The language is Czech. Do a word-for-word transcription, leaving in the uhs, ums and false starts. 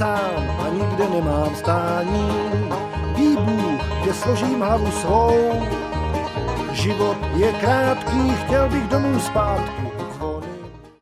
sám a nikde nemám stání. Ví Bůh, kde složím hlavu svou. Život je krátký, chtěl bych domů zpátky,